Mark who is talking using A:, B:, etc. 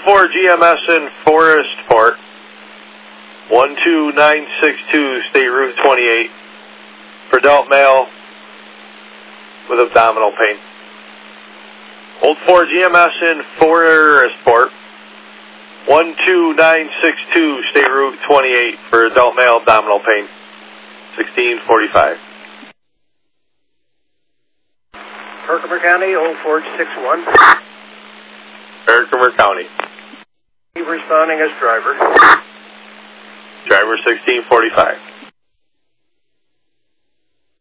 A: 4 GMS in Forestport. 12962 State Route 28 for adult male with abdominal pain. Hold 4 GMS in Forestport. 12962 State Route 28 for adult male abdominal pain. 1645.
B: Herkimer County, Old Forge 61.
A: Herkimer County.
B: Responding as driver.
A: Driver 1645.